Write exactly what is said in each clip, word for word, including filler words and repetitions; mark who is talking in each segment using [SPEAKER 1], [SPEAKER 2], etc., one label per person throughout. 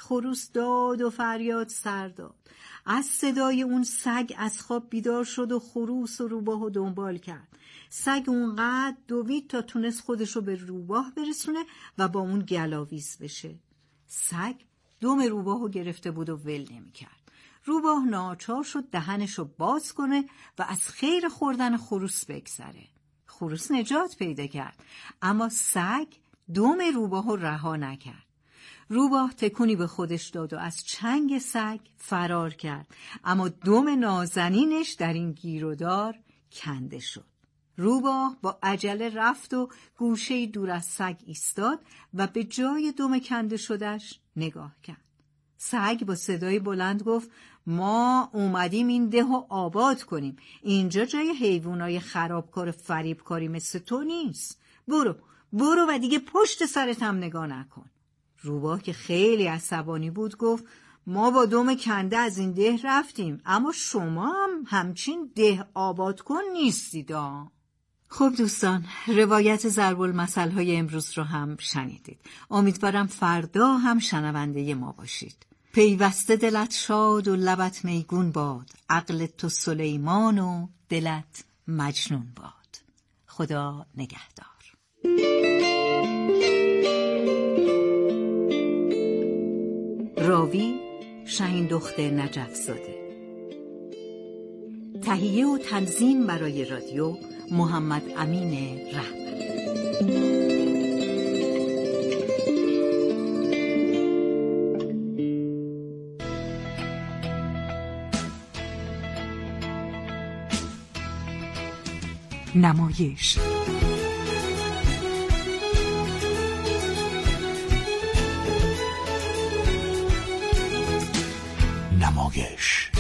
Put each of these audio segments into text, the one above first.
[SPEAKER 1] خروس داد و فریاد سر داد. از صدای اون سگ از خواب بیدار شد و خروس و روباهو دنبال کرد. سگ اونقدر دوید تا تونست خودشو به روباه برسونه و با اون گلاویز بشه. سگ دم روباهو گرفته بود و ول نمی کرد. روباه ناچار شد دهنشو باز کنه و از خیر خوردن خروس بگذره. خروس نجات پیدا کرد، اما سگ دم روباهو رها نکرد. روباه تکونی به خودش داد و از چنگ سگ فرار کرد، اما دم نازنینش در این گیرودار کنده شد. روباه با عجله رفت و گوشه دور از سگ ایستاد و به جای دم کنده شدش نگاه کرد. سگ با صدای بلند گفت: ما اومدیم این دهو آباد کنیم. اینجا جای حیوانای خرابکار و فریبکاری مثل تو نیست. برو برو و دیگه پشت سرت هم نگاه نکن. روباه که خیلی عصبانی بود گفت: ما با دم کنده از این ده رفتیم، اما شما هم همچین ده آباد کن نیستیدا. خب دوستان، روایت ضرب المثل های امروز رو هم شنیدید. امیدوارم فردا هم شنونده ما باشید. پیوسته دلت شاد و لبت میگون باد، عقل تو سلیمان و دلت مجنون باد. خدا نگهدار. راوی شهیندخت نجف‌زاده. تهیه و تنظیم برای رادیو محمد امین رحمت.
[SPEAKER 2] نمایش نمایش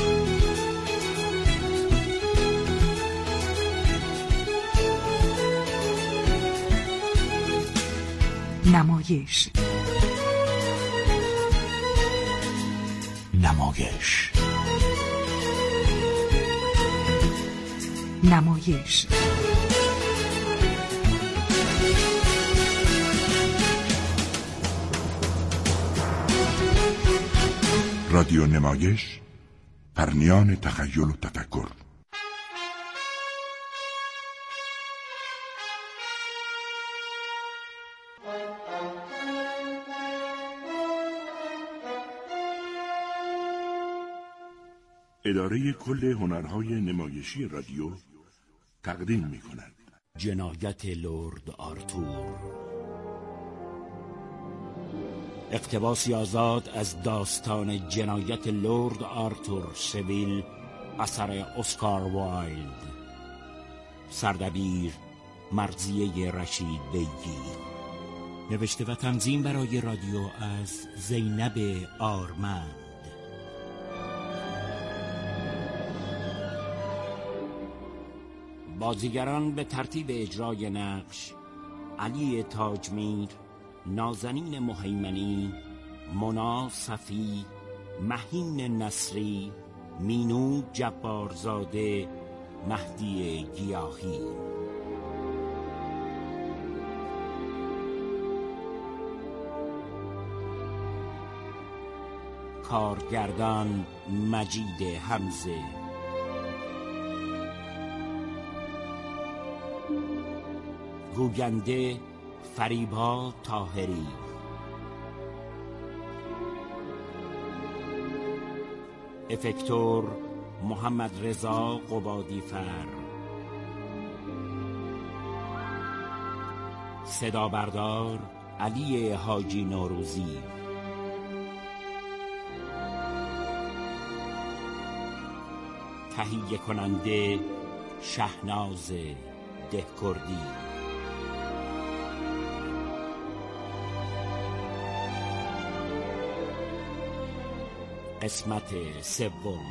[SPEAKER 2] نمایش نمایش نمایش
[SPEAKER 3] رادیو نمایش، پرنیان تخیل و تفکر. اداره کل هنرهای نمایشی رادیو تقدیم می کند
[SPEAKER 4] جنایت لرد آرتور، اقتباسی آزاد از داستان جنایت لرد آرتور سویل اثر اسکار وایلد، سردبیر مرضیه رشید بیگی، نوشته و تنظیم برای رادیو از زینب آرمند. بازیگران به ترتیب اجرای نقش: علی تاجمیر، نازنین مهیمنی، مونا صفی، مهین نصری، مینو جبارزاده، مهدی گیاهی. کارگردان مجید حمزه. گوینده فریبا طاهری. افکتور محمد رضا قبادی فر. صدا بردار علی حاجی نوروزی. تهیه کننده شهناز دهکردی. قسمت سوم.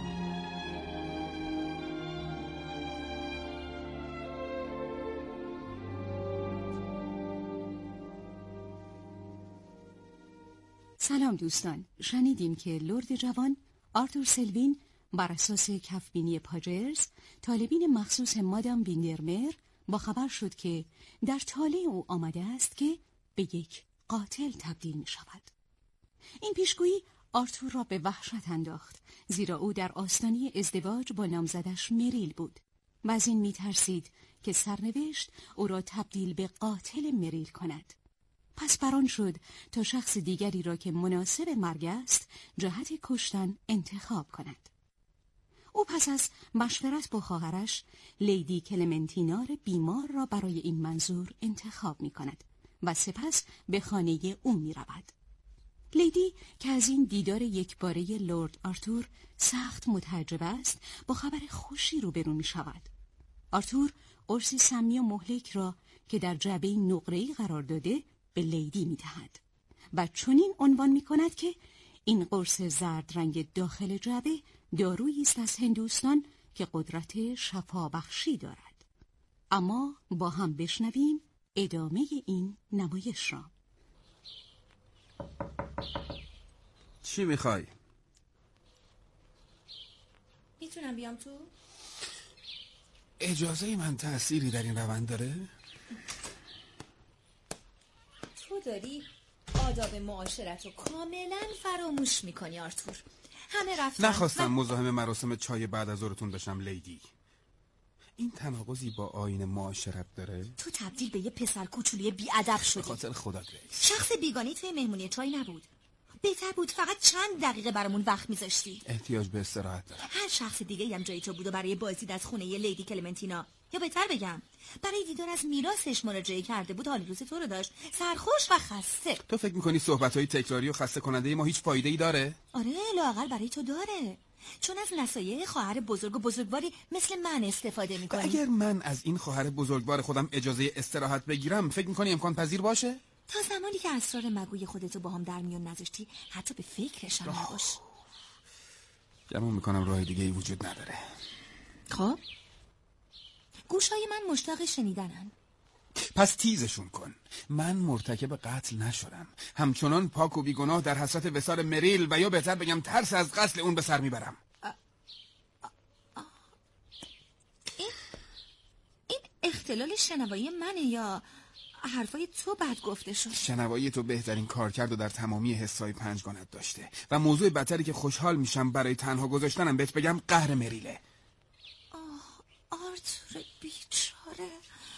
[SPEAKER 2] سلام دوستان، شنیدیم که لرد جوان آرتور سلوین بر اساس کفبینی پاجرز، طالبین مخصوص مادام ویندرمر، با خبر شد که در طالع او آمده است که به یک قاتل تبدیل می شود. این پیشگویی آرتور را به وحشت انداخت، زیرا او در آستانه ازدواج با نامزدش مریل بود و از این می‌ترسید که سرنوشت او را تبدیل به قاتل مریل کند. پس بران شد تا شخص دیگری را که مناسب مرگ است جهت کشتن انتخاب کند. او پس از مشورت با خواهرش لیدی کلمنتینا بیمار را برای این منظور انتخاب می کند و سپس به خانه او می رود. لیدی که از این دیدار یکباره لرد آرتور سخت متعجب است، با خبر خوشی روبرو می شود. آرتور قرصی سمی و مهلک را که در جعبه نقره‌ای قرار داده به لیدی می دهد و چنین عنوان می کند که این قرص زرد رنگ داخل جعبه دارویی است از هندوستان که قدرت شفابخشی دارد. اما با هم بشنویم ادامه این نمایش را.
[SPEAKER 5] چی میخوای؟
[SPEAKER 6] میتونم بیام تو؟
[SPEAKER 5] اجازه من تأثیری در این روند داره؟
[SPEAKER 6] تو داری آداب معاشرت رو کاملا فراموش میکنی آرتور. همه رفتن.
[SPEAKER 5] نخواستم
[SPEAKER 6] و...
[SPEAKER 5] مزاحم مراسم چای بعد از ظهرتون بشم لیدی. این تناقضی با آیین معاشرت داره؟
[SPEAKER 6] تو تبدیل به یه پسر کوچولی بیادب شدی.
[SPEAKER 5] به خاطر خدا گریس.
[SPEAKER 6] شخص بیگانه توی مهمونی چای نبود. بهتر بود فقط چند دقیقه برامون وقت میذاشتی.
[SPEAKER 5] احتیاج به استراحت دارم.
[SPEAKER 6] هر شخص دیگه هم جای تو بود و برای بازدید از خونه ی لیدی کلمنتینا، یا بهتر بگم برای دیدار از میراثش مراجعه کرده بود، حال روز تو رو داشت سرخوش و خسته.
[SPEAKER 5] تو فکر میکنی صحبت‌های تکراری و خسته کننده ما هیچ فایده‌ای داره؟
[SPEAKER 6] آره لااقل برای تو داره، چون از نصایح خواهر بزرگ و بزرگواری مثل من استفاده میکنی.
[SPEAKER 5] اگر من از این خواهر بزرگوار خودم اجازه استراحت بگیرم فکر میکنی امکان پذیر باشه؟
[SPEAKER 6] تا زمانی که اسرار مگوی خودتو با هم در میون نذاشتی حتی به فکرش هم نباش.
[SPEAKER 5] گمان میکنم راه دیگه ای وجود نداره.
[SPEAKER 6] خب گوشای من مشتاق شنیدنن.
[SPEAKER 5] پس تیزشون کن. من مرتکب قتل نشدم، همچنان پاک و بیگناه در حسرت وصال مریل و یا بهتر بگم ترس از قتل اون به سر میبرم.
[SPEAKER 6] این این اختلال شنوایی منه یا حرفای تو بد گفته شد؟
[SPEAKER 5] شنوایی تو بهترین کار کرد و در تمامی حسای پنجگانت داشته و موضوع بدتری که خوشحال میشم برای تنها گذاشتنم بهت بگم قهر مریله.
[SPEAKER 6] آه آرتور بیچاره،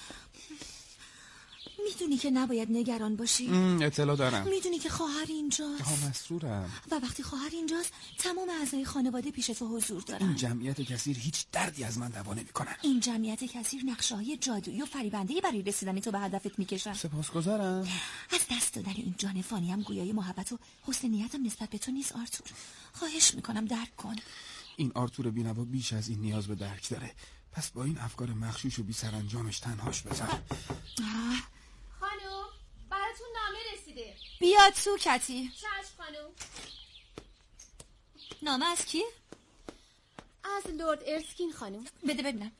[SPEAKER 6] میدونی که نباید نگران باشی.
[SPEAKER 5] اطلاع دارم.
[SPEAKER 6] میدونی که خواهر اینجاست.
[SPEAKER 5] ها مسرورم.
[SPEAKER 6] و وقتی خواهر اینجاست تمام اعضای خانواده پیش تو حضور دارن.
[SPEAKER 5] این جمعیت کثیر هیچ دردی از من دوا نمی‌کنن.
[SPEAKER 6] این جمعیت کثیر نقشه‌های جادویی و فریبنده‌ای برای رسیدن تو به هدفت میکشن.
[SPEAKER 5] سپاسگزارم.
[SPEAKER 6] از دست دادن این جان فانی هم گویای محبت و حسن نیتم نسبت به تو نیست آرتور. خواهش میکنم درک کن.
[SPEAKER 5] این آرتور بی‌نوا بیش از این نیاز به درک داره. پس با این افکار مغشوش و بی سرانجامش تنهاش بذار.
[SPEAKER 7] خانم براتون نامه رسیده.
[SPEAKER 6] بیا تو کتی.
[SPEAKER 7] چشم خانم.
[SPEAKER 6] نامه از کی؟
[SPEAKER 7] از لورد ارسکین خانم.
[SPEAKER 6] بده ببینم.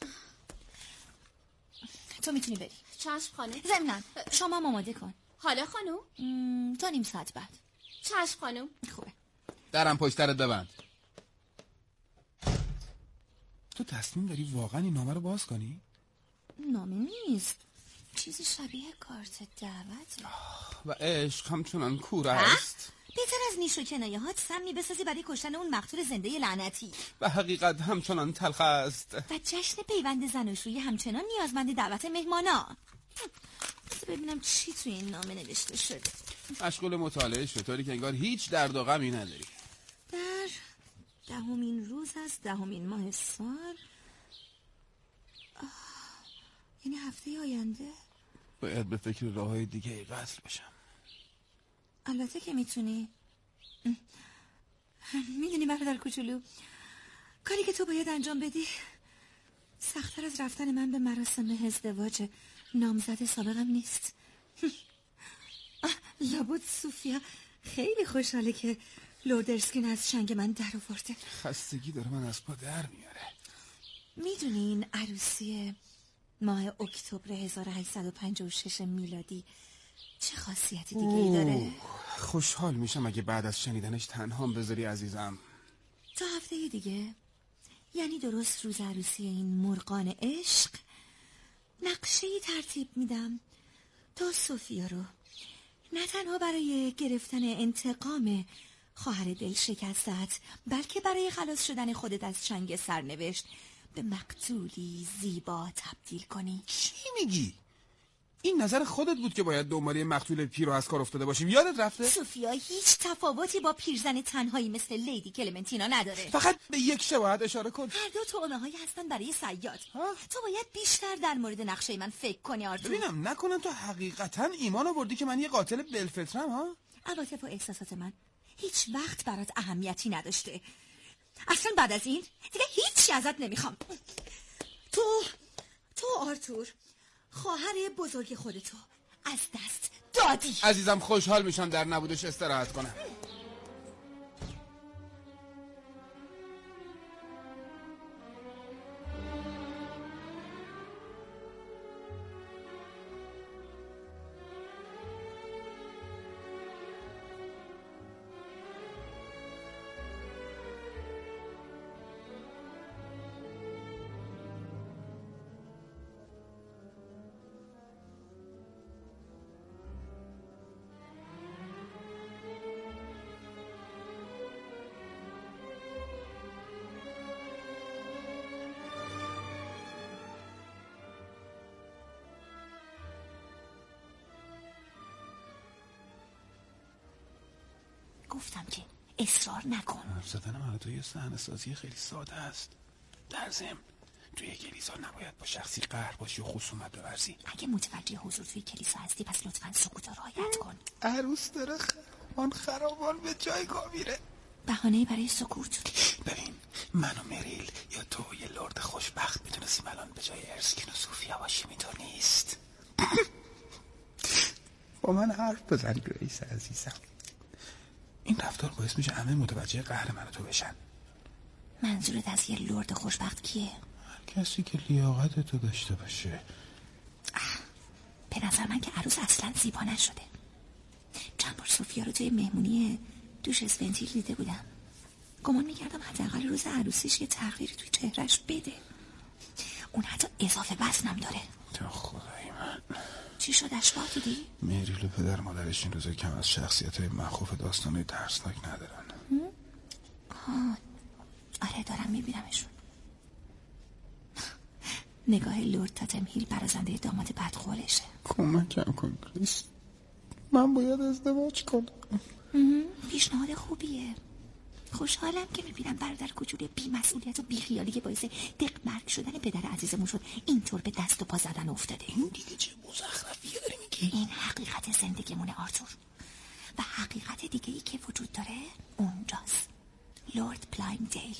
[SPEAKER 6] تو میتونی بری.
[SPEAKER 7] چشم خانم.
[SPEAKER 6] ضمناً شما هم آماده کن.
[SPEAKER 7] حالا خانم؟
[SPEAKER 6] تا نیم ساعت بعد.
[SPEAKER 7] چشم خانم.
[SPEAKER 6] خوبه.
[SPEAKER 5] درم پشت درت ببند. تو تصمیم داری واقعا این نامه رو باز کنی؟
[SPEAKER 6] نامه نیست، چیزی شبیه کارت دعوته.
[SPEAKER 5] و عشق همچنان کور است.
[SPEAKER 6] بهتر از نیش و کنایه‌هات سمی بسازی برای کشتن اون مقتول زنده لعنتی.
[SPEAKER 5] و حقیقت همچنان تلخ است.
[SPEAKER 6] و جشن پیوند زناشویی همچنان نیازمند دعوت مهمانا. ببینم چی توی این نامه نوشته شده.
[SPEAKER 5] مشغول مطالعه شد طوری که انگار هیچ درد و غمی نداری.
[SPEAKER 6] در دهمین روز از دهمین ماه سال، یعنی هفته آینده،
[SPEAKER 5] باید به فکر راههای دیگه ای قتل باشم.
[SPEAKER 6] البته که میتونی. میدونی برادر کوچولو، کاری که تو باید انجام بدی سخت‌تر از رفتن من به مراسم ازدواج نامزد سابقم نیست. لابد سوفیا خیلی خوشحاله که لورد ارسکین از چنگ من در آورده.
[SPEAKER 5] خستگی داره من از پا در میاره.
[SPEAKER 6] میدونی این عروسی ماه اکتبر هزار و هشتصد و پنجاه و شش میلادی چه خاصیتی دیگه ای داره؟
[SPEAKER 5] خوشحال میشم اگه بعد از شنیدنش تنهام بذاری عزیزم.
[SPEAKER 6] تا هفته دیگه، یعنی درست روز عروسی این مرغان عشق، نقشه‌ای ترتیب میدم تا سوفیا رو نه تنها برای گرفتن انتقام خواهر دل شکستت، بلکه برای خلاص شدن خودت از چنگ سرنوشت به مقتولی زیبا تبدیل کنی.
[SPEAKER 5] چی میگی؟ این نظر خودت بود که باید دنباله مقتول پیر از کار افتاده باشیم. یادت رفته؟
[SPEAKER 6] سوفیا هیچ تفاوتی با پیرزن تنهایی مثل لیدی کلمنتینا نداره.
[SPEAKER 5] فقط به یک شباهت اشاره کن.
[SPEAKER 6] هر دو تومه هایی هستن برای صیاد. تو باید بیشتر در مورد نقشه من فکر کنی آرتور.
[SPEAKER 5] ببینم نکنم تو حقیقتا ایمان آوردی که من یه قاتل بلفطرم ها؟
[SPEAKER 6] عواطف و احساسات من هیچ وقت برات اهمیتی نداشته. اصلا بعد از این دیگه هیچی ازت نمیخوام. تو تو آرتور خواهر بزرگ خودتو از دست دادی.
[SPEAKER 5] عزیزم خوشحال میشم در نبودش استراحت کنم.
[SPEAKER 6] گفتم که اصرار نکن.
[SPEAKER 5] حرف زدن من تو یه صحنه سازی خیلی ساده است. در ضمن توی کلیسا نباید با شخصی قهر باشی و خصومت بورزی.
[SPEAKER 6] اگه متوجه حضور توی کلیسا هستی پس لطفاً سکوت رو رعایت کن.
[SPEAKER 5] عروس داره خرابان خرابان به جایگاه میره.
[SPEAKER 6] بهانه برای سکوت.
[SPEAKER 5] ببین من و مریل یا تو یه لرد خوشبخت میتونستیم الان به جای ارسکین و سوفیا باشیم. اینطور نیست. با من حرف بزن گریس عزیزم. این رفتار باعث میشه همه متوجه قهر من و تو بشن.
[SPEAKER 6] منظورت از یه لرد خوشبخت کیه؟
[SPEAKER 5] کسی که لیاقت تو داشته باشه.
[SPEAKER 6] به نظر من که عروس اصلا زیبا نشده. چند بار سوفیا رو توی مهمونی دوش اسونتیل دیده بودم. گمان میکردم حداقل روز عروسیش یه تغییری توی چهرش بده. اون حتی اضافه وزنم داره.
[SPEAKER 5] تو خدای من.
[SPEAKER 6] چی شد اشباه دیدی؟
[SPEAKER 5] مریل و پدر مادرش این روزا کم از شخصیت های مخوف داستانه ترسناک ندارن.
[SPEAKER 6] آه. آره دارم میبینمشون. نگاه لورد تاتم هیل برازنده داماد بدقولشه.
[SPEAKER 5] کمکم کن گریس. من باید ازدواج کنم.
[SPEAKER 6] پیشنهاد خوبیه. خوشحالم که میبینم برادر کوچولوی بی مسئولیت و بی خیالی که باعث دق مرگ شدن پدر عزیزمون شد اینطور به دست و پا زدن افتاده.
[SPEAKER 5] این دیگه چه مزخرفیه داری میگی؟
[SPEAKER 6] این حقیقت زندگیمونه آرتور. و حقیقت دیگه ای که وجود داره اونجاست. لورد پلایمدیل.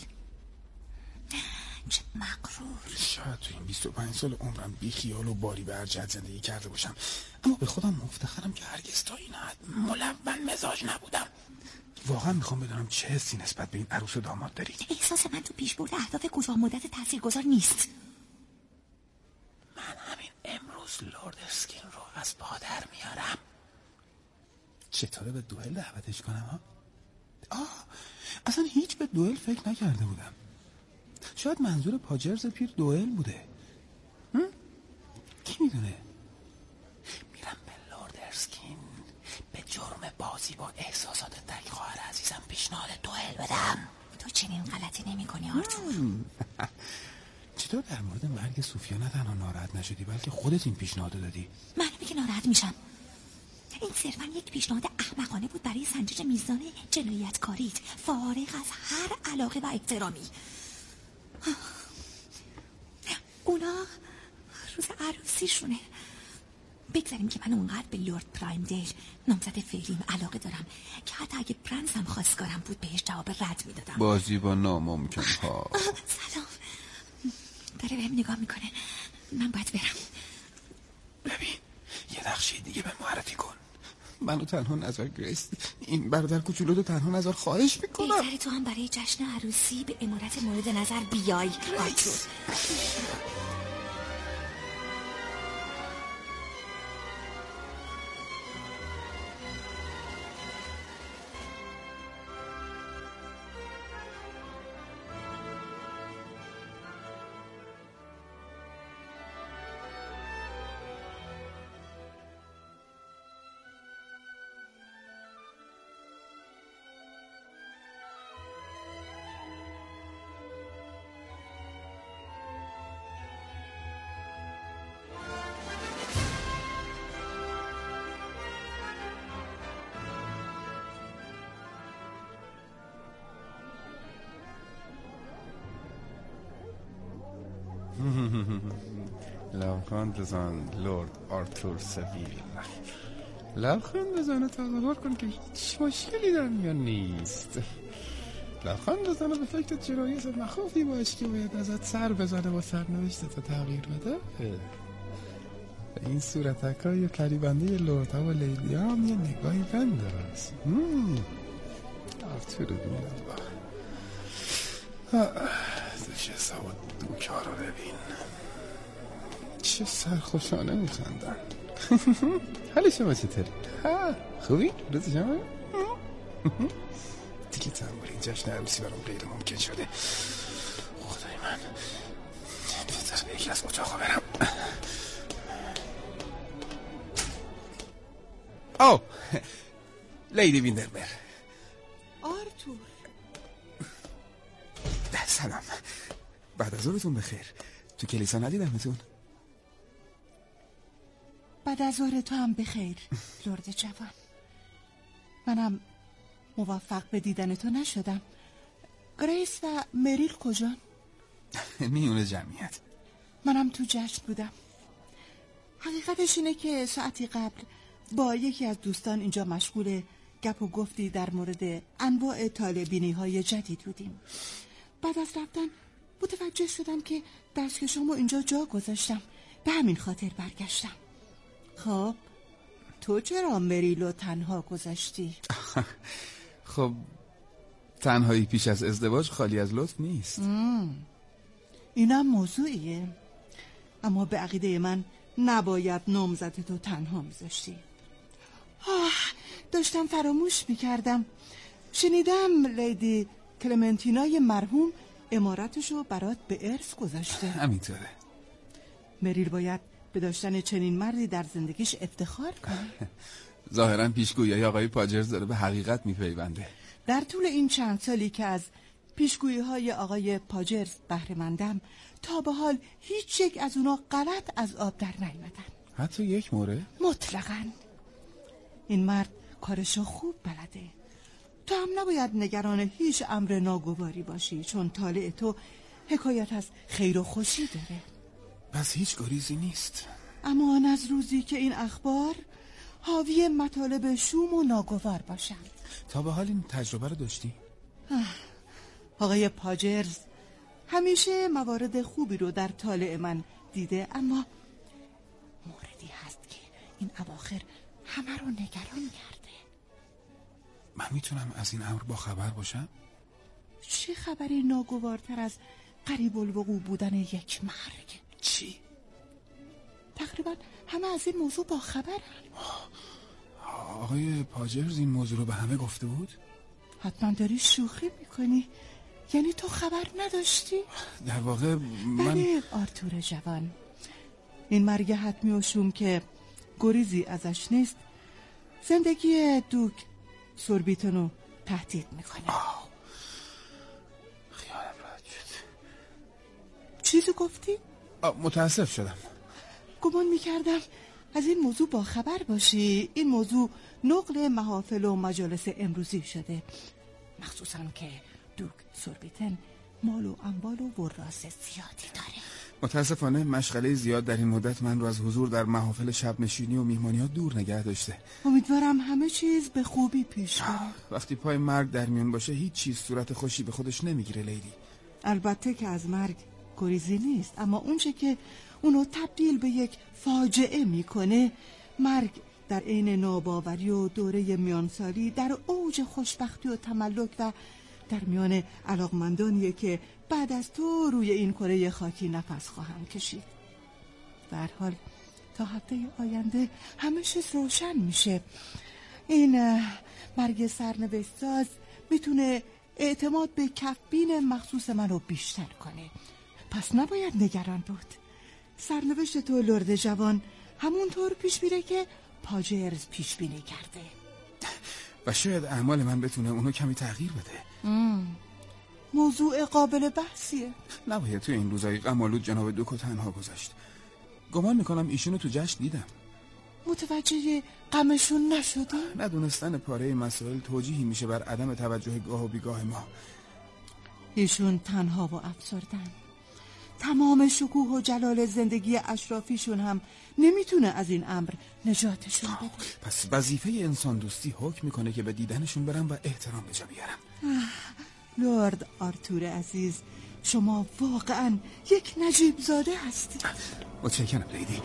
[SPEAKER 6] چه مغرور.
[SPEAKER 5] شاید تو این بیست و پنج سال عمرم بی خیال و باری به ارجحت زندگی کرده باشم، اما به خودم مفتخرم که هرگز تا این حد ملون مزاج نبودم. واقعا میخوام بدونم چه حسی نسبت به این عروس و داماد داری؟
[SPEAKER 6] احساس من تو پیشبرد اهداف کوتاه مدت تاثیرگذار نیست.
[SPEAKER 5] من همین امروز لورد اسکین رو از پا در میارم. چطوره به دوئل دعوتش کنم ها؟ آه اصلا هیچ به دوئل فکر نکرده بودم. شاید منظور پاجرز پیر دوئل بوده. هم؟ کی میدونه؟ میرم به لورد اسکین به جرم بازی با احساسات تک خواهر عزیزم پیشنهاد دوئل بدم.
[SPEAKER 6] تو چنین غلطی نمی کنی آرتور.
[SPEAKER 5] چطور در مورد مرگ سوفیا نه تنها ناراحت نشدی بلکه خودت این پیشنهاد دادی؟
[SPEAKER 6] معلومه که ناراحت میشم. این صرفا یک پیشنهاد احمقانه بود برای سنجش میزان جنایتکاریت، فارغ از هر علاقه و احترامی. اونا روز عروسیشونه. بگذاریم که من اونقدر به لورد پرایمدیل نامزد فعلیم علاقه دارم که حتی اگه پرنس هم خواستگارم بود بهش جواب رد میدادم.
[SPEAKER 5] بازی با ناممکن ها.
[SPEAKER 6] سلام. داره بهم نگاه میکنه. من باید برم.
[SPEAKER 5] ببین یه نقشه دیگه به معرفی کن. منو تنها نذار گریس. این برادر کوچولو رو تنها نذار خواهش میکنم.
[SPEAKER 6] بهتره تو هم برای جشن عروسی به امارت مورد نظر بیای آرتور.
[SPEAKER 5] لبخند بزن لورد آرتور سویل، لبخند بزن و تصور کن که هیچ مشکلی در میان نیست. لبخند بزن و به فکر جرایز مخوفی باش که باید ازت سر بزنه و سرنوشتت تغییر بده. به این صورتکای پریبنده لوردها و لیلی هم یه نگاهی بنداز. آرتور بینم دش حساب دوکا رو ببین چه سرخوشانه میخندن. حالا شما چطوری؟ خوبی؟ روز شما؟ دیگه تنبوری جشن عروسی برام غیر ممکن شده. خدای من بذار به یکی از اتاقا برم. او لیدی ویندرمر.
[SPEAKER 8] آرتور
[SPEAKER 5] سلام، بعد از ظهرتون بخیر. تو کلیسا ندیدمتون.
[SPEAKER 8] بعد از ظهر تو هم بخیر لرد جوان. منم موفق به دیدن تو نشدم. گریس و مریل کجان؟
[SPEAKER 5] میونه جمعیت.
[SPEAKER 8] منم تو جشن بودم. حقیقتش اینه که ساعتی قبل با یکی از دوستان اینجا مشغول گپ و گفتی در مورد انواع طالبینی های جدید بودیم. بعد از رفتن متوجه شدم که دستکشامو اینجا جا گذاشتم، به همین خاطر برگشتم. خب تو چرا مریلو تنها گذاشتی؟
[SPEAKER 5] خب تنهایی پیش از ازدواج خالی از لطف نیست.
[SPEAKER 8] اینم موضوعیه، اما به عقیده من نباید نامزد تو تنها میذاشتی. آه داشتم فراموش میکردم. شنیدم لیدی کلمنتینای مرحوم امارتشو برات به ارث گذاشته.
[SPEAKER 5] همینطوره.
[SPEAKER 8] مریل باید به داشتن چنین مردی در زندگیش افتخار کنه.
[SPEAKER 5] ظاهراً پیشگویی آقای پاجرز داره به حقیقت میپیونده.
[SPEAKER 8] در طول این چند سالی که از پیشگویی های آقای پاجرز بهره مندم، تا به حال هیچ یک از اونا غلط از آب در نیامدن.
[SPEAKER 5] حتی یک مورد؟
[SPEAKER 8] مطلقاً. این مرد کارشو خوب بلده. تو هم نباید نگران هیچ امر ناگواری باشی، چون طالع تو حکایت از خیر و خوشی داره.
[SPEAKER 5] پس هیچ گریزی نیست.
[SPEAKER 8] اما آن از روزی که این اخبار حاوی مطالب شوم و ناگوار باشن.
[SPEAKER 5] تا به حال این تجربه رو داشتی؟
[SPEAKER 8] آقای پاجرز همیشه موارد خوبی رو در طالع من دیده، اما موردی هست که این اواخر همه رو نگران کرده.
[SPEAKER 5] من میتونم از این امر با خبر باشم؟
[SPEAKER 8] چه خبری ناگوارتر از قریب الوقوع بودن یک مرگ؟
[SPEAKER 5] چی؟
[SPEAKER 8] تقریبا همه از این موضوع با خبرن.
[SPEAKER 5] آقای پاجرز این موضوع رو به همه گفته بود؟
[SPEAKER 8] حتما داری شوخی میکنی. یعنی تو خبر نداشتی؟
[SPEAKER 5] در واقع من
[SPEAKER 8] بله آرتور جوان، این مرگ حتمی و شوم که گریزی ازش نیست زندگی دوک سوربیتونو تهدید میکنه.
[SPEAKER 5] خیالم راحت شد.
[SPEAKER 8] چیزی گفتی؟
[SPEAKER 5] متاسف شدم.
[SPEAKER 8] گمان میکردم از این موضوع با خبر باشی. این موضوع نقل محافل و مجالس امروزی شده، مخصوصا که دوک سوربیتن مال و اموال و وراث زیادی داره.
[SPEAKER 5] متاسفانه مشغله زیاد در این مدت من رو از حضور در محافل شب نشینی و میهمانی ها دور نگه داشته.
[SPEAKER 8] امیدوارم همه چیز به خوبی پیش بره.
[SPEAKER 5] وقتی پای مرگ در میون باشه هیچ چیز صورت خوشی به خودش نمیگیره لیدی.
[SPEAKER 8] البته که از مرگ گریزی نیست، اما اونچه که اونو تبدیل به یک فاجعه میکنه، مرگ در عین ناباوری و دوره میانسالی در اوج خوشبختی و تملک و در میان علاقمندانیه که بعد از تو روی این کره خاکی نفس خواهم کشید. در حال تا هفته آینده همه چیز روشن میشه. این مرگ سرنوشت ساز میتونه اعتماد به کفبین مخصوص منو بیشتر کنه، پس نباید نگران بود. سرنوشت تو لرد جوان همونطور پیش میره که پاجرز پیش بینی کرده
[SPEAKER 5] و شاید اعمال من بتونه اونو کمی تغییر بده.
[SPEAKER 8] مم. موضوع قابل بحثیه.
[SPEAKER 5] نباید تو این روزای غم‌آلود جناب دوکو تنها گذاشت. گمان میکنم ایشونو تو جشن دیدم.
[SPEAKER 8] متوجه غمشون نشدی؟
[SPEAKER 5] ندونستن پاره مسائل توجیهی میشه بر عدم توجه گاه و بیگاه ما.
[SPEAKER 8] ایشون تنها و افسردن. تمام شکوه و جلال زندگی اشرافیشون هم نمیتونه از این امر نجاتشون بده.
[SPEAKER 5] پس وظیفه انسان دوستی حکم میکنه که به دیدنشون برم و احترام به جا بیارم.
[SPEAKER 8] لرد آرتور عزیز، شما واقعا یک نجیب زاده هستید.
[SPEAKER 5] متشکرم لیدی.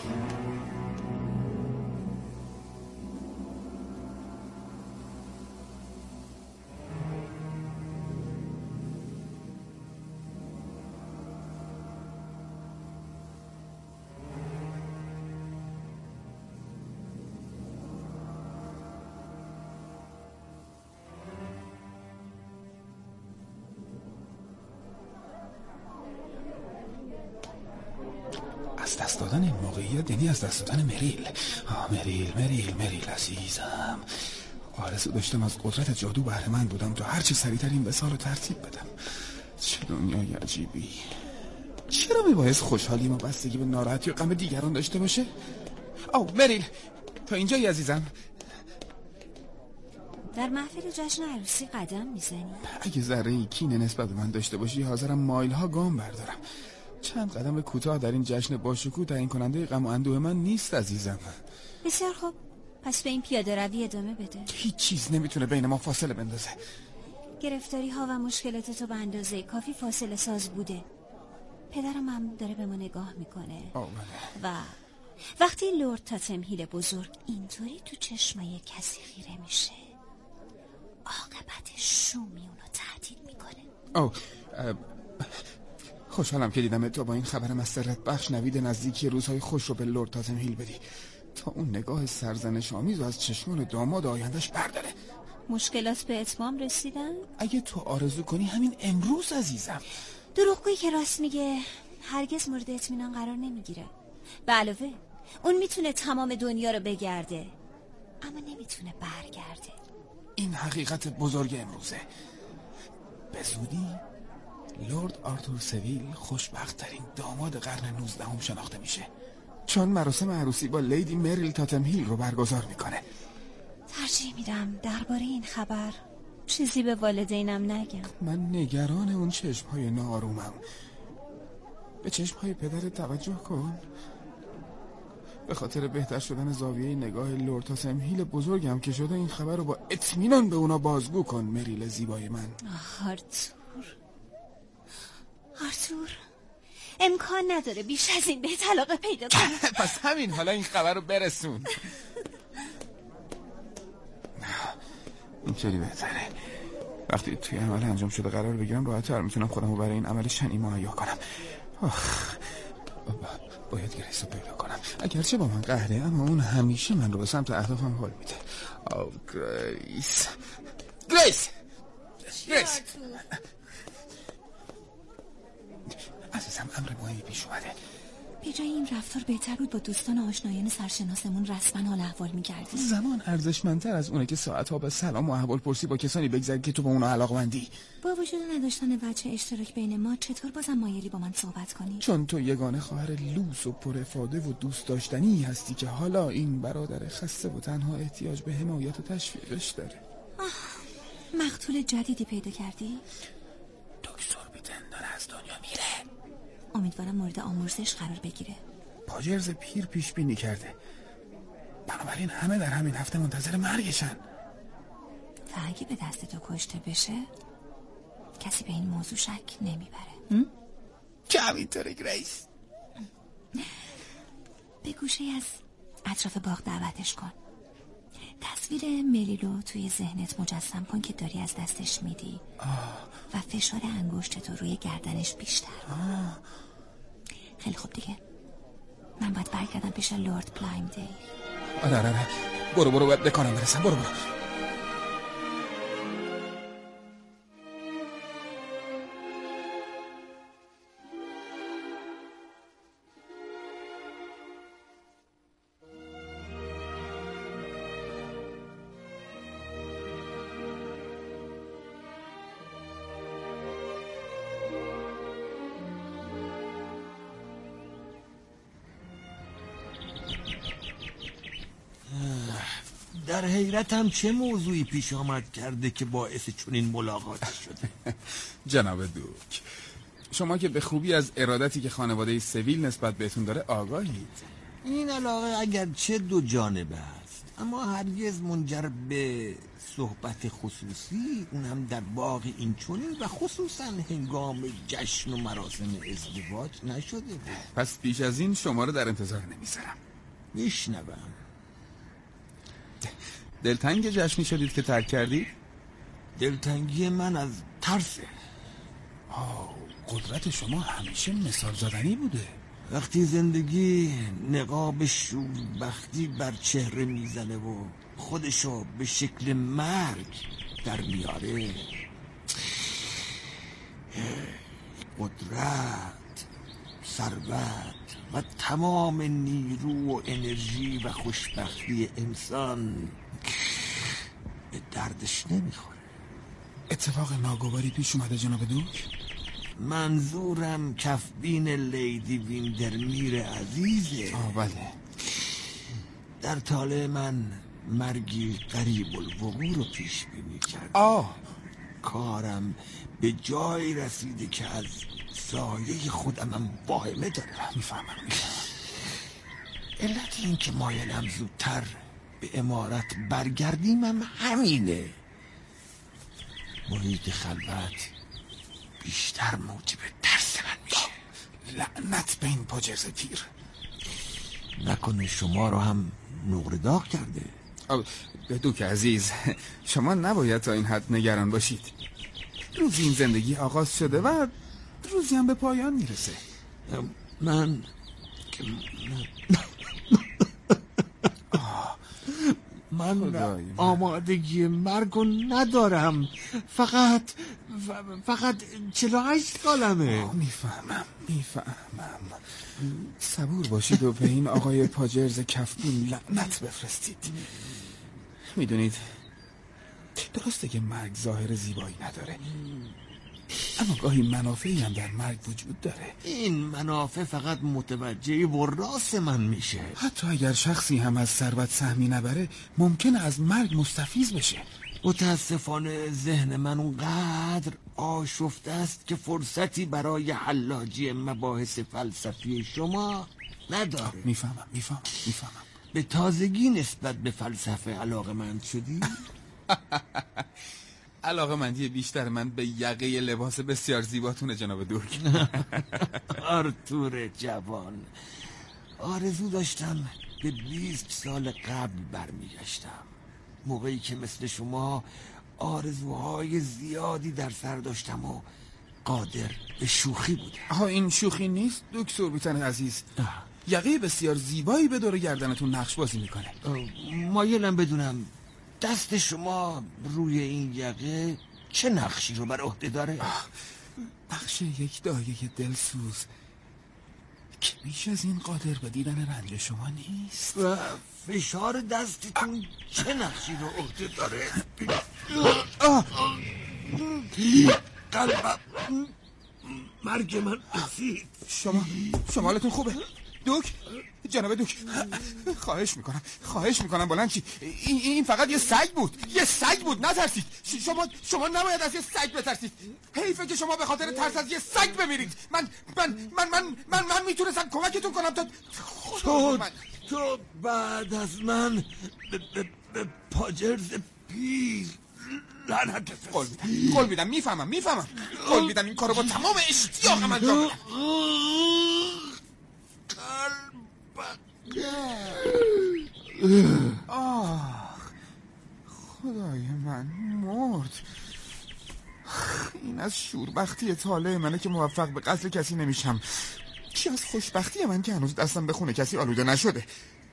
[SPEAKER 5] از دست دادن این موقعیت یعنی از دست دادن مریل. آه مریل مریل مریل عزیزم، آرزو داشتم از قدرت جادو بهره مند بودم تا هرچه سریعتر این وصال رو ترتیب بدم. چه دنیای عجیبی. چرا میبایست خوشحالی ما بستگی به ناراحتی و غم دیگران داشته باشه؟ آو مریل، تا اینجایی عزیزم.
[SPEAKER 6] در محفل جشن عروسی قدم میزنی؟
[SPEAKER 5] اگه ذره‌ای کینه نسبت به من داشته باشی حاضرم مایل ها گام بردارم. چند قدم کوتاه در این جشن باشکوه تعیین کننده غم و اندوه من نیست عزیزم.
[SPEAKER 6] بسیار خوب، پس به این پیاده روی ادامه بده.
[SPEAKER 5] هیچ چیز نمیتونه بین ما فاصله بندازه.
[SPEAKER 6] گرفتاری ها و مشکلات تو به اندازه کافی فاصله ساز بوده. پدرم هم داره به ما نگاه میکنه. و وقتی لرد تاتم هیل بزرگ اینطوری تو چشمای کسی خیره میشه، عاقبت شومی اونو تهدید میکنه.
[SPEAKER 5] او خوشحالم که دیدم تو با این خبر مسرت بخش نوید نزدیکی روزهای خوش رو به لرد تاتم هیل بدی تا اون نگاه سرزنش آمیز و از چشمان داماد آیندهش برداره.
[SPEAKER 6] مشکلات به اتمام رسیدن؟
[SPEAKER 5] اگه تو آرزو کنی همین امروز عزیزم.
[SPEAKER 6] دروغگویی که راست میگه هرگز مورد اطمینان قرار نمیگیره. به علاوه اون میتونه تمام دنیا رو بگرده اما نمیتونه برگرده.
[SPEAKER 5] این حقیقت بزرگ امروزه. به زودی لرد آرتور سویل خوشبخت ترین داماد قرن نوزدهم شناخته میشه، چون مراسم عروسی با لیدی مریل تاتم هیل رو برگزار میکنه.
[SPEAKER 6] ترجیح میدم درباره این خبر چیزی به والدینم نگم.
[SPEAKER 5] من نگران اون چشمهای ناآرومم. به چشمهای پدر توجه کن. به خاطر بهتر شدن زاویه نگاه لرد تاتم هیل بزرگم که شده این خبر رو با اطمینان به اونا بازگو کن مریل زیبای من.
[SPEAKER 6] آرتور آرتور امکان نداره بیش از این به طلاق پیدا کنی.
[SPEAKER 5] پس همین حالا این خبر رو برسون. اینطوری بهتره. وقتی توی عمل انجام شده قرار بگیرم راحت‌تر میتونم خودم رو برای این عمل شنی مهیا کنم. آخ باید گریس رو پیدا کنم. اگرچه با من قهره اما اون همیشه من رو به سمت اهدافم حال میده. آو گریس گریس گریس عزیزم امر مهمی پیش اومده.
[SPEAKER 6] به جای این رفتار بهتر بود با دوستان آشنایان سرشناسمون رسما حال احوال می‌کردی.
[SPEAKER 5] زمان ارزشمندتر از اونه که ساعت‌ها به سلام و احوال پرسی با کسانی بگذری که تو با اونا علاقه‌مندی.
[SPEAKER 6] با وجود نداشتن وجه اشتراک بین ما چطور بازم مایلی با من صحبت کنی؟
[SPEAKER 5] چون تو یگانه خواهر لوس و پرافاده و دوست داشتنی هستی که حالا این برادر خسته و تنها احتیاج به حمایت و تشویقش داره.
[SPEAKER 6] آه، مقتول جدیدی پیدا کردی؟
[SPEAKER 5] دکتر بیتن داره از دنیا میره.
[SPEAKER 6] امیدوارم مورد آمرزش قرار بگیره.
[SPEAKER 5] پاجرز پیر پیش بینی کرده، بنابراین همه در همین هفته منتظر مرگشن.
[SPEAKER 6] و اگه به دست تو کشته بشه کسی به این موضوع شک نمیبره.
[SPEAKER 5] که همینطوره گریس.
[SPEAKER 6] به گوشه از اطراف باغ دعوتش کن. تصویر مریلو توی ذهنت مجسم کن که داری از دستش میدی
[SPEAKER 5] آه.
[SPEAKER 6] و فشار انگشت تو روی گردنش بیشتر.
[SPEAKER 5] آه.
[SPEAKER 6] خیلی خوب دیگه من باید برگردم پیش لورد بلایم دی.
[SPEAKER 5] آره آره برو برو باید بکنم برسم. برو برو
[SPEAKER 9] در حیرتم چه موضوعی پیش آمد کرده که باعث چنین ملاقاتی شده.
[SPEAKER 5] جناب دوک، شما که به خوبی از ارادتی که خانواده سویل نسبت بهتون داره آگاهید.
[SPEAKER 9] این علاقه اگرچه دو جانبه است، اما هرگز منجر به صحبت خصوصی، اونم در باغ این چنین و خصوصا هنگام جشن و مراسم ازدواج نشده بود.
[SPEAKER 5] پس بیش از این شما رو در انتظار نمیذارم.
[SPEAKER 9] میشنوم.
[SPEAKER 5] دلتنگ جشنی شدید که ترک کردید؟
[SPEAKER 9] دلتنگی من از ترسه.
[SPEAKER 5] آه، قدرت شما همیشه مثال زدنی بوده.
[SPEAKER 9] وقتی زندگی نقاب شوربختی بر چهره میزنه و خودشو به شکل مرگ در میاره، قدرت، ثروت و تمام نیرو و انرژی و خوشبختی انسان به دردش نمیخوره.
[SPEAKER 5] اتفاق ناگواری پیش اومده جناب دوک؟
[SPEAKER 9] منظورم کفبین لیدی ویندرمیر عزیزه.
[SPEAKER 5] آه بله.
[SPEAKER 9] در طالع من مرگی قریب الوقوع رو پیش بینی کرد.
[SPEAKER 5] آه
[SPEAKER 9] کارم به جایی رسیده که از سایه خودم هم واهمه دارم.
[SPEAKER 5] میفهمم میفهمم.
[SPEAKER 9] علت این که مایلم زودتر به امارت برگردیم هم همینه. محیط خلوت بیشتر موجب ترس من میشه.
[SPEAKER 5] لعنت به این پاجرز پیر.
[SPEAKER 9] نکنه شما رو هم نقره داغ کرده؟
[SPEAKER 5] دوک عزیز، شما نباید تا این حد نگران باشید. روزی این زندگی آغاز شده و روزی هم به پایان میرسه.
[SPEAKER 9] من من آمادگی مرگو ندارم. فقط فقط چهل و هشت سالمه.
[SPEAKER 5] میفهمم میفهمم. صبور باشید و به این آقای پاجرز کفبین لعنت بفرستید. میدونید درسته که مرگ ظاهر زیبایی نداره، اما گاهی منافعی هم در مرگ وجود داره.
[SPEAKER 9] این منافع فقط متوجه وراث من میشه.
[SPEAKER 5] حتی اگر شخصی هم از ثروت سهمی نبره ممکنه از مرگ مستفیض بشه.
[SPEAKER 9] متاسفانه ذهن من اونقدر آشفته است که فرصتی برای حلاجی مباحث فلسفی شما نداره.
[SPEAKER 5] میفهمم میفهمم میفهمم.
[SPEAKER 9] به تازگی نسبت به فلسفه علاقه‌مند شدی؟
[SPEAKER 5] علاقه‌مندی بیشتر من به یقه لباس بسیار زیباتونه جناب دوک.
[SPEAKER 9] آرتور جوان، آرزو داشتم به بیست سال قبل برمیگشتم، موقعی که مثل شما آرزوهای زیادی در سر داشتم و قادر به شوخی بودم.
[SPEAKER 5] آها این شوخی نیست دوک سوربیتن عزیز. یقه بسیار زیبایی به دور گردنتون نقش بازی میکنه.
[SPEAKER 9] مایلم بدونم دست شما روی این یقه چه نقشی رو بر عهده داره؟
[SPEAKER 5] نقش یک دایه دلسوز که بیش از این قادر به دیدن رنج شما نیست.
[SPEAKER 9] و فشار دستتون چه نقشی رو عهده داره؟ قلبم مرگ من رسید.
[SPEAKER 5] شما شما حالتون خوبه دوک؟ جناب دوک خواهش میکنم خواهش میکنم بلند چی. این, این فقط یه سگ بود یه سگ بود نترسید. شما شما نباید از یه سگ بترسید. حیفه که شما به خاطر ترس از یه سگ بمیرید. من من من من من, من میتونستم کمکتون کنم تا
[SPEAKER 9] تو تو بعد از من به, به, به پاجرز پیر لعنت بفرست.
[SPEAKER 5] قول میدم قول میدم میفهمم میفهمم قول میدم این کارو با تمام اشتیاقم انجام میدم. آه خدای من مرد. این از شوربختی طالع منه که موفق به قتل کسی نمیشم. چی از خوشبختی من که هنوز دستم به خونه کسی آلوده نشده.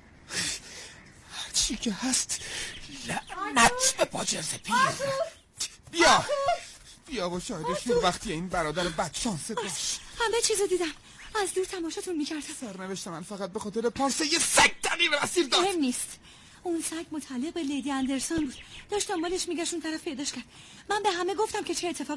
[SPEAKER 5] هرچی که هست لعنت به پاجرز پیر. بیا بیا و شاهد شوربختی این برادر بدشانست باش.
[SPEAKER 6] همه چیزو دیدم، از دور تماشاتون میکردم.
[SPEAKER 5] سرنوشت من فقط به خاطر پارسه یه سگ تغییر مسیر داد.
[SPEAKER 6] مهم نیست. اون سگ متعلق به لیدی اندرسون بود، داشت دنبالش میگشت، اون طرف پیداش کرد. من به همه گفتم که چه اتفاق